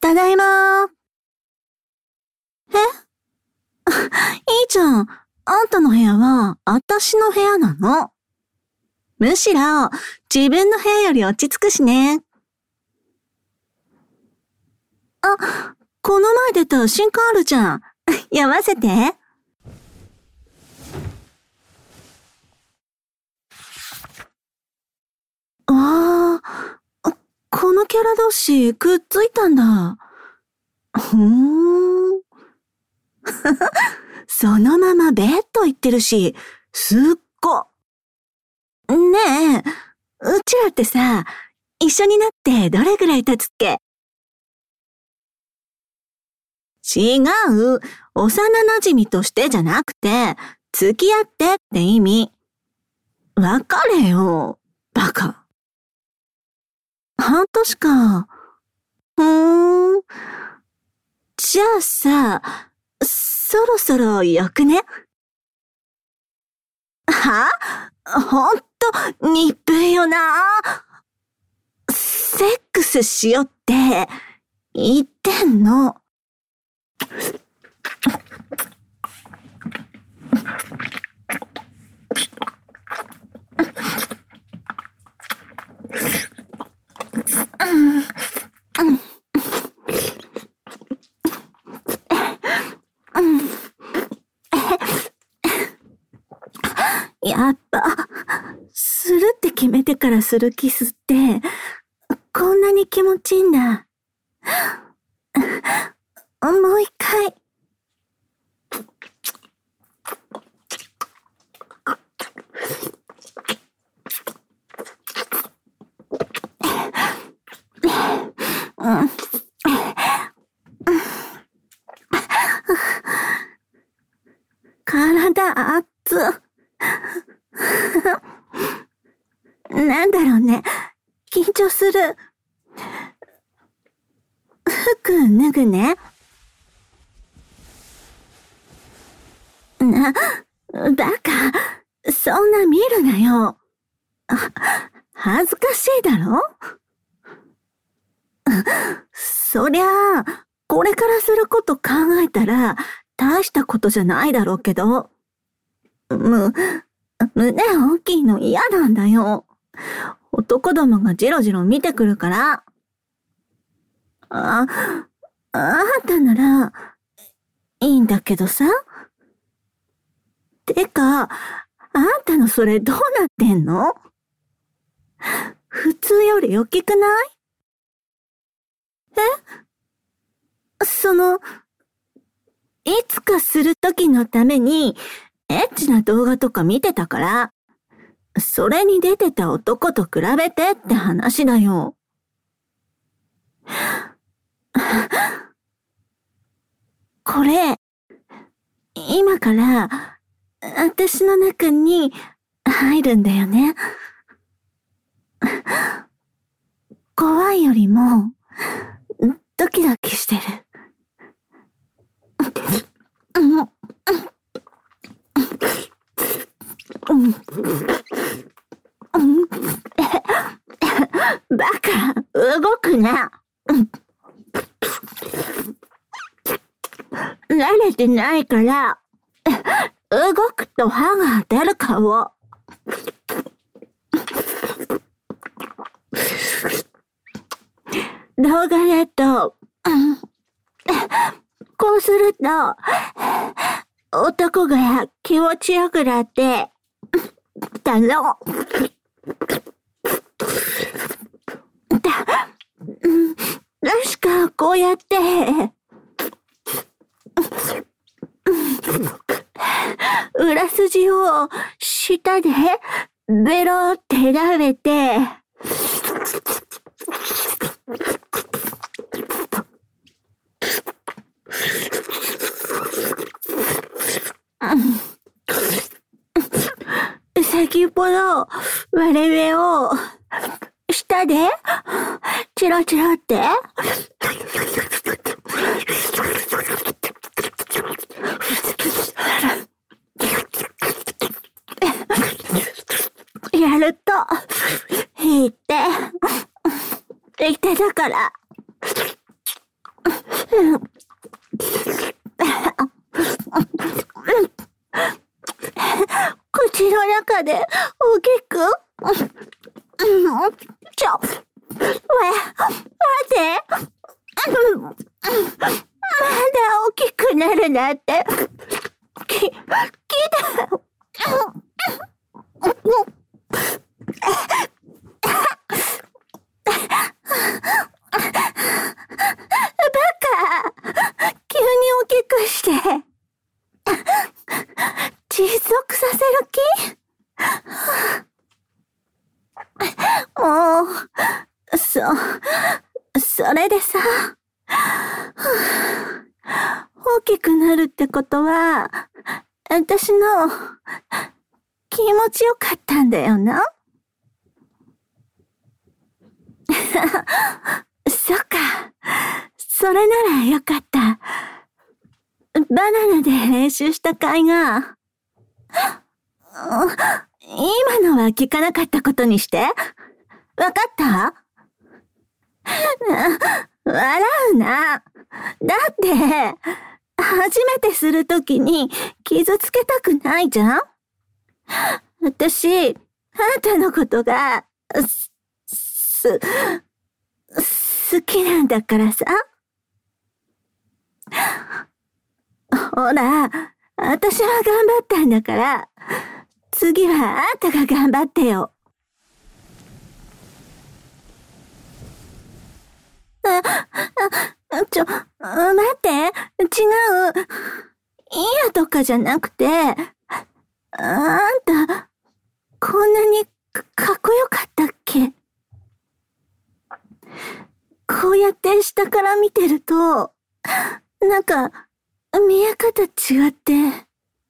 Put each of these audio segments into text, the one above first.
ただいまー。えいいじゃん。あんたの部屋は、あたしの部屋なの。むしろ、自分の部屋より落ち着くしね。あ、この前出た新刊あるじゃん。読ませて。ああ、このキャラ同士くっついたんだ。そのままベッド行ってるし、すっご。ねえ、うちらってさ、一緒になってどれぐらい経つっけ？違う、幼馴染としてじゃなくて、付き合ってって意味。別れよ、バカ。半年か。じゃあさ、そろそろよくね？は？ほんと、鈍いよな。セックスしよって言ってんの。やっぱ、するって決めてからするキスって、こんなに気持ちいいんだ。もう一回。体熱っ。なんだろうね。緊張する。服脱ぐね。バカ。そんな見るなよ。恥ずかしいだろ？そりゃあ、これからすること考えたら、大したことじゃないだろうけど。胸大きいの嫌なんだよ。男どもがジロジロ見てくるから。あんたなら、いいんだけどさ。てか、あんたのそれどうなってんの？普通より大きくない？いつかするときのために、エッチな動画とか見てたから、それに出てた男と比べてって話だよ。これ、今から、私の中に入るんだよね。怖いよりも、ドキドキしてる。バカ、動くな。慣れてないから、動くと歯が当たるかも。動画だと、こうすると、男が気持ちよくなって、だの。確かこうやって、裏筋を舌でベロって舐めて、先っぽの割れ目を舌でチロチロってやると引いてだから口の中で大きく待ってまだ大きくなるなって聞いた急に大きくして窒息させる気？もう、それでさ、大きくなるってことは、私の気持ちよかったんだよな。そっか、それならよかった。バナナで練習した甲斐が、今のは聞かなかったことにして。わかった？笑うな。だって、初めてするときに傷つけたくないじゃん？私、あなたのことが、好きなんだからさ。ほら、私は頑張ったんだから、次はあんたが頑張ってよ。待って、違う。いやとかじゃなくて、あんた、こんなにかっこよかったっけ？こうやって下から見てると、なんか、見え方違って、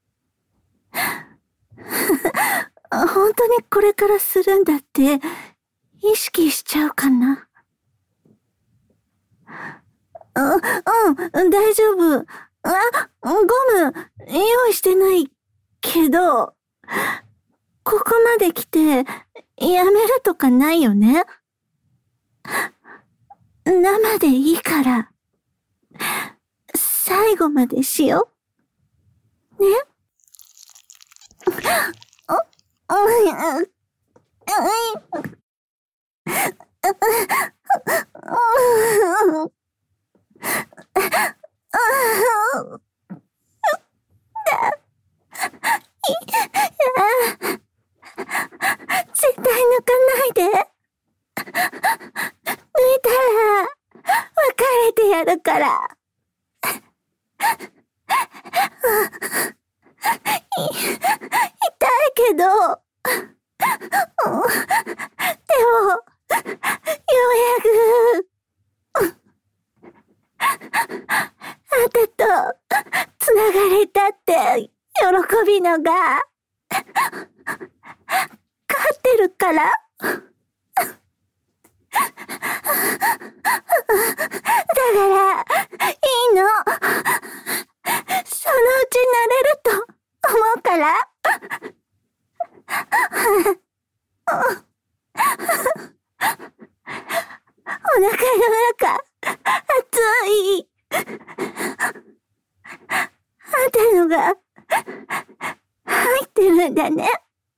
本当にこれからするんだって意識しちゃうかな。大丈夫。ゴム用意してないけど、ここまで来てやめるとかないよね。生でいいから、最後までしよう。ね？絶対抜かないで。抜いたら別れてやるから。痛いけど、でも、ようやく、あんたとつながれたって喜びのが、勝ってるから。だから、いいの。そのうちなれると思うから。お腹の中、熱い。あんたのが入ってるんだね。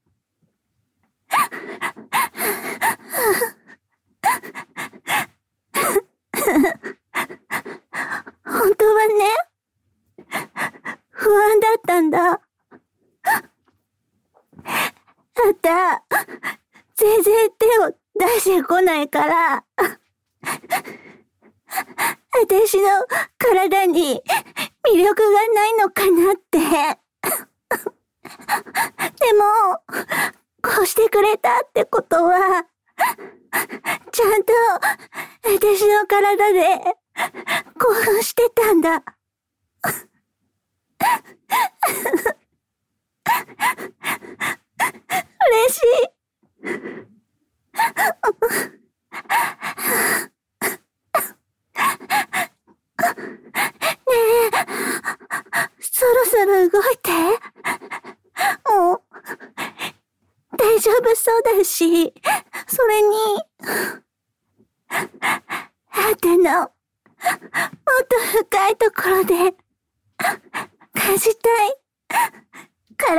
本当はね、不安だったんだ。あんた、全然手を出してこないから、私の体に魅力がないのかなって。でも、こうしてくれたってことは、ちゃんと私の体で興奮してたんだ。嬉しい。ねえ、そろそろ動いて。もう、大丈夫そうだし、それに、あんたのっと深いところで感じたいから。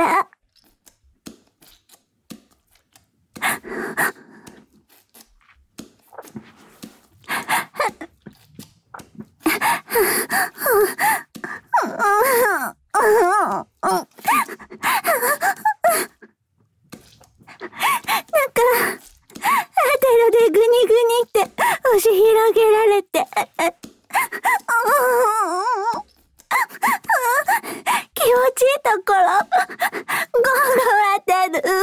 でグニグニって押し広げられて気持ちいいところゴーゴー当たる。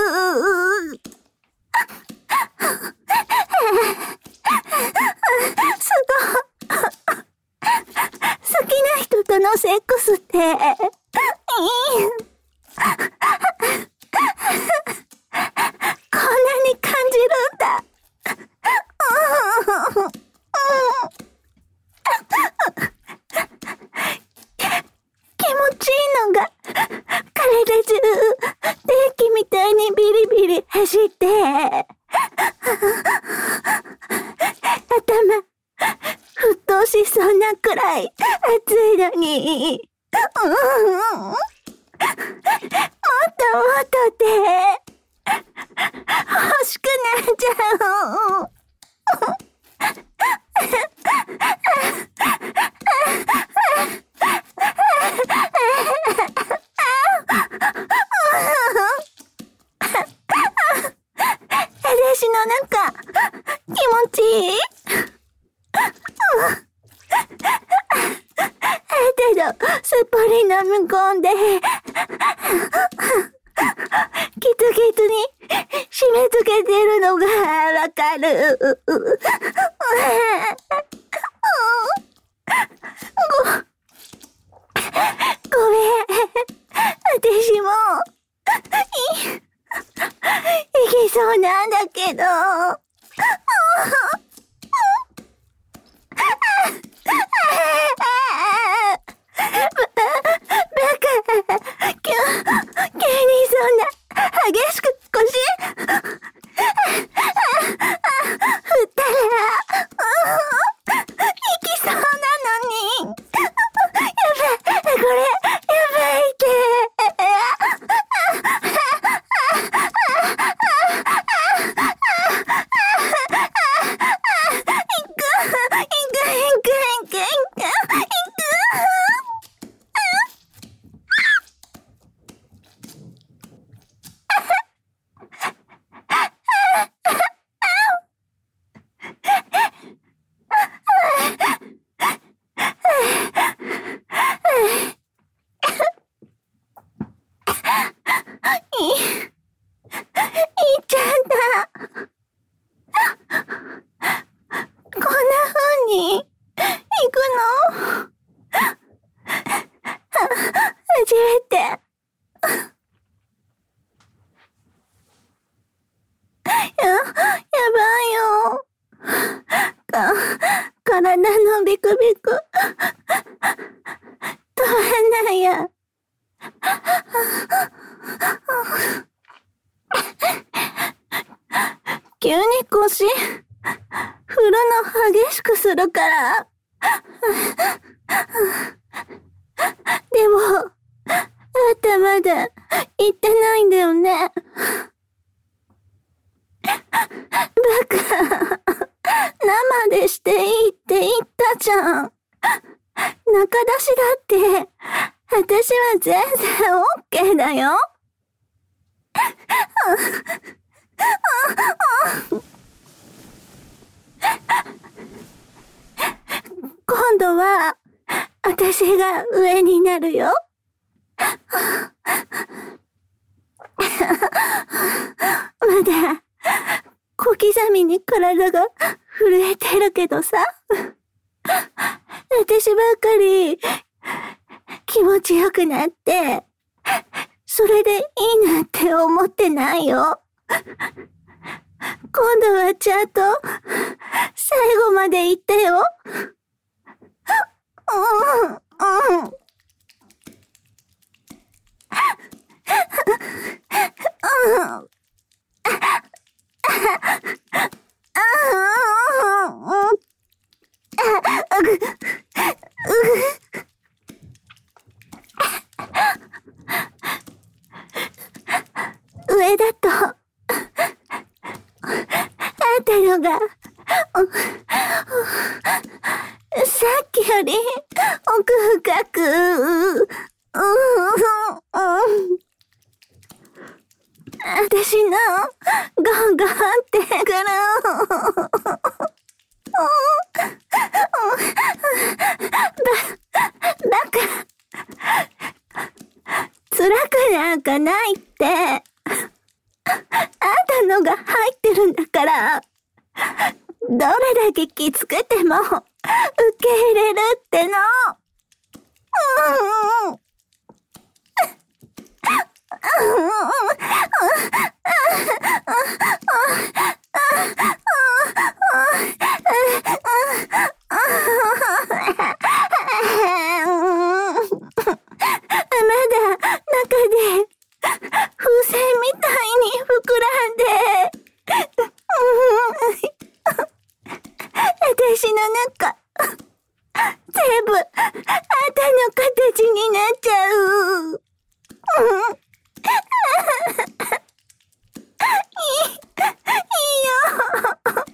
すごい好きな人とのセックスっていい。こんなに感じるんだ。気持ちいいのが体中電気みたいにビリビリ走って頭沸騰しそうなくらい熱いのにもっともっとで欲しくなっちゃう。私の中気持ちいい。けどすっぽり飲み込んでキツキツに締め付けてるのがわかる。ごめん、私もいきそうなんだけど。急にそんな激しく腰振ったら行きそうなのに。やばい、これやばいって。体のビクビク止まんないや。急に腰振るの激しくするからでもまだ行ってないんだよね。バカ生でしていいって言ったじゃん。中出しだって私は全然 OK だよ。今度は私が上になるよ。まだ小刻みに体が震えてるけどさ、私ばっかり気持ちよくなってそれでいいなんて思ってないよ。今度はちゃんと最後まで言ってよ。 のが、さっきより奥深く、私のゴンゴンってくる。バカ。辛くなんかないって。あんたのが入ってるんだから、どれだけきつくても受け入れるっての。私の中、全部、あんたの形になっちゃう。いいよ。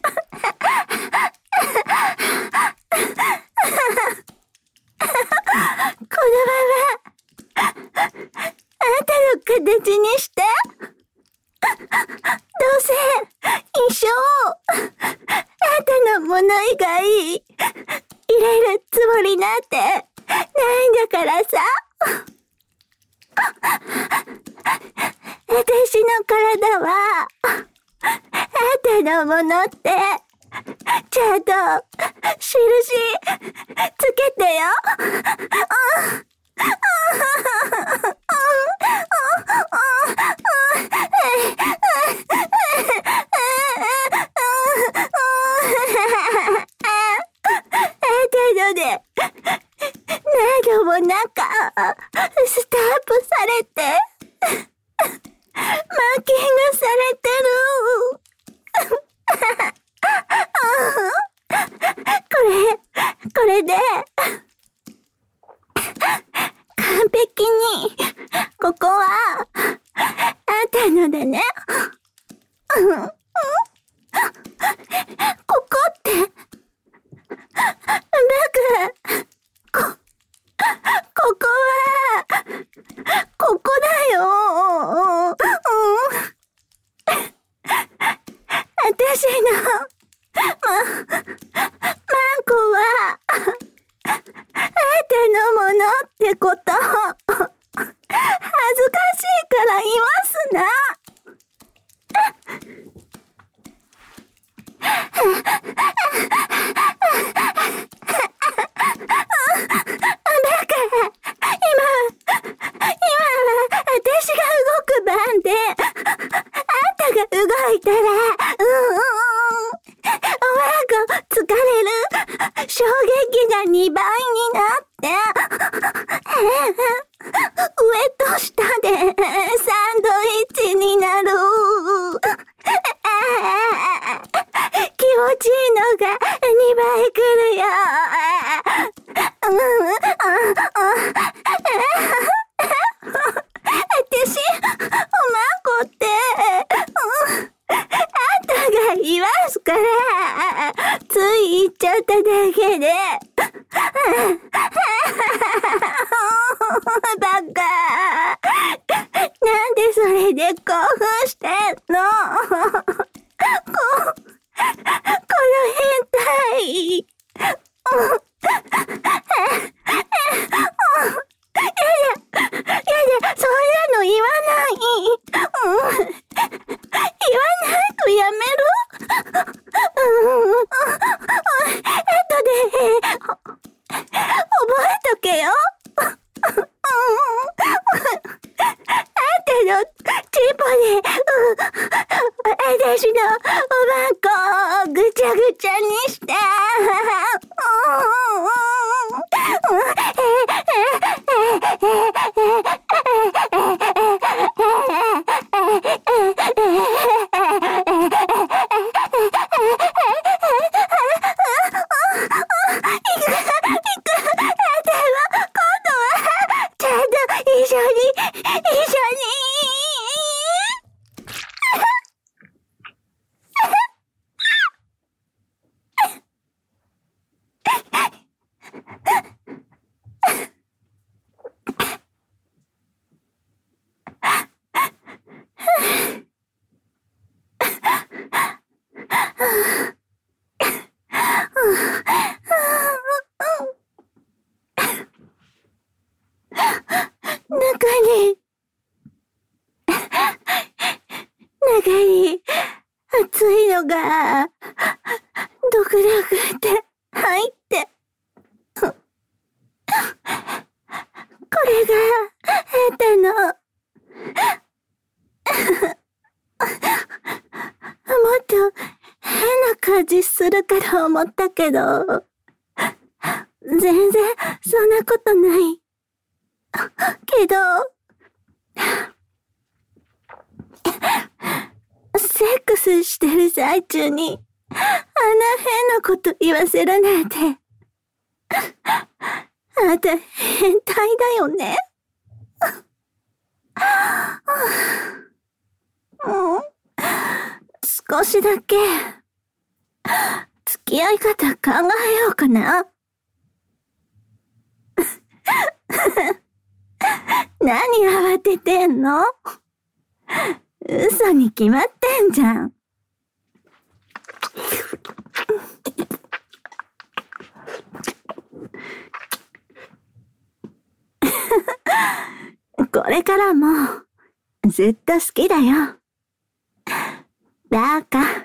このまま、あんたの形にして。どうせ、一生、あんたのもの以外、入れるつもりなんて、ないんだからさ。私の体は、あんたのものって、ちゃんと、印、つけてよ。何度もなんか、スタンプされて、マーキングされてる。これで、完璧に、ここは、あんたのだね。ここって、ここは、ここだよ。私の、マンコは、あんたのものってこと、恥ずかしいから言わすな。私が動く番で、あんたが動いたら、おわんこ疲れる、衝撃が2倍になって、上と下でサンドイッチになる。気持ちいいのが2倍くるよ。私、おまんこって、あんたが言わすから、つい言っちゃっただけで。バカ。なんでそれで興奮してんの？この変態。やだ、そんなの言わない。言わないとやめる？後で、覚えとけよ。あんたのチンポで、私のおばんこをぐちゃぐちゃにして。 が、毒力って入って、これが、ヘテの、もっと変な感じするかと思ったけど、全然そんなことない。けど、セックスしてる最中に、あんな変なこと言わせるなんて。あんた変態だよね。少しだけ、付き合い方考えようかな。何慌ててんの？嘘に決まってんじゃん。これからもずっと好きだよ。バカ。